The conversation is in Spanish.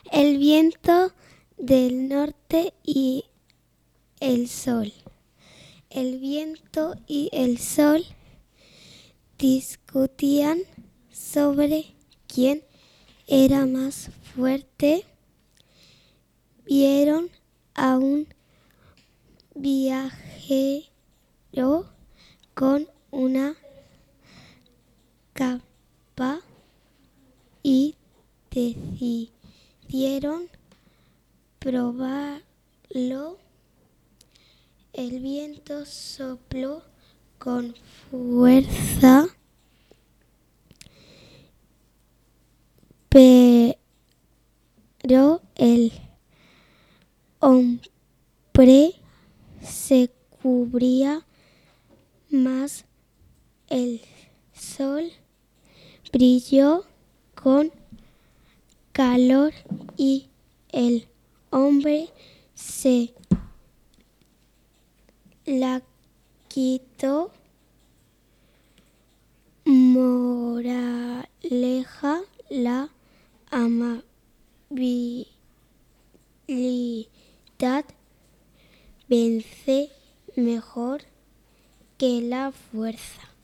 El viento del norte y el sol. El viento y el sol discutían sobre quién era más fuerte. Vieron a un viajero con una capa y decidieron probarlo. El viento sopló con fuerza, pero el hombre se cubría más. El sol brilló con calor y el hombre se la quitó. Moraleja: la amabilidad vence mejor que la fuerza.